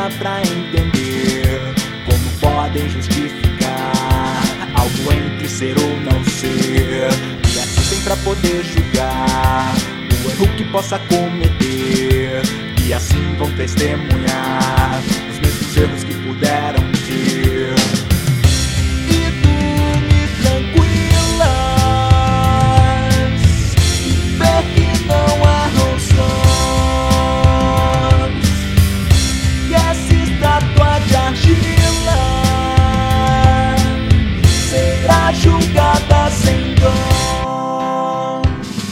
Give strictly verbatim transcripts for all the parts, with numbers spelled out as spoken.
dá pra entender como podem justificar algo entre ser ou não ser, e assistem pra poder julgar o erro que possa cometer, e assim vão testemunhar os mesmos erros que puderam ter. E dormir tranquilas e ver que não há ranções, e essa estátua de argila será julgada sem dó.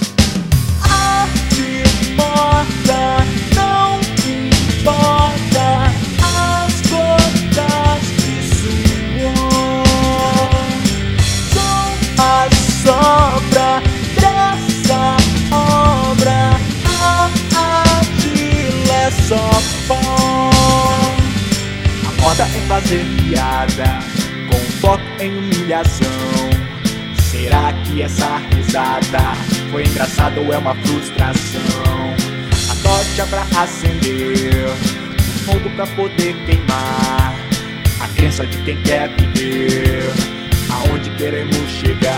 Arte morta não importa, as gotas de suor são a sobra dessa obra. A argila é só pó. A moda é fazer piada com foco em humilhação. Será que essa risada foi engraçada ou é uma frustração? A tocha pra acender, o fogo pra poder queimar a crença de quem quer viver, aonde queremos chegar.